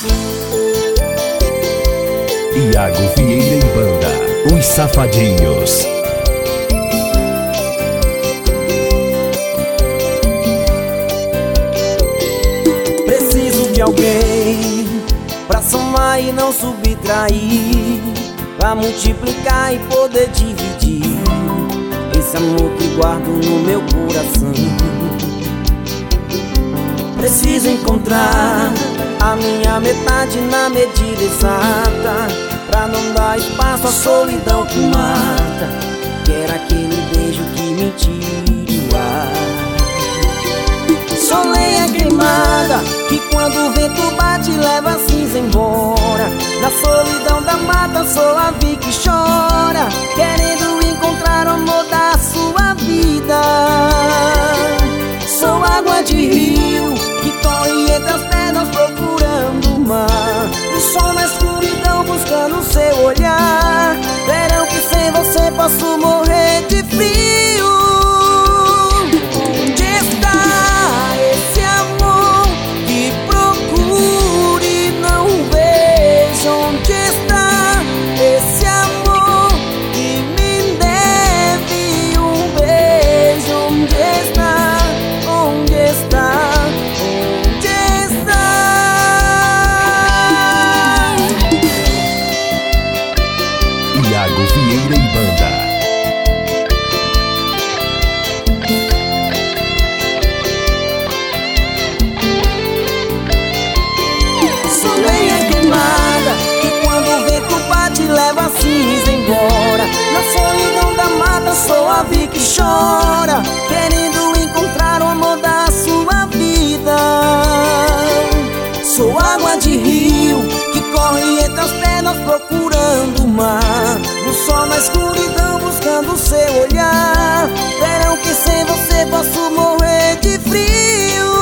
Iago Vieira e Banda, Os Safadinhos. Preciso de alguém pra somar e não subtrair, pra multiplicar e poder dividir esse amor que guardo no meu coração. Preciso encontrar a minha metade na medida exata, pra não dar espaço à solidão que mata. Quero aquele beijo que me tire o ar. Sou lenha queimada que quando o vento bate leva a cinza embora. Na solidão da mata sou a vi que chora, querendo encontrar o amor da sua vida. Sou água de rio que corre entre as pernas procurando o mar. O sol na escuridão buscando o seu olhar. Verão que sem você posso morrer de frio. Onde está esse amor que procuro e não vejo? Onde está esse amor que me deve um beijo? Onde está? Onde está? Onde está? Iago Vieira e Banda. Sou lenha queimada que quando o vento bate leva a cinza embora. Na solidão da mata sou a vi que chora, querendo encontrar o amor da sua vida. Sou água de rio que corre entre as pernas procurando o mar. No sol na escuridão buscando o seu olhar. Verão que sem você posso morrer de frio.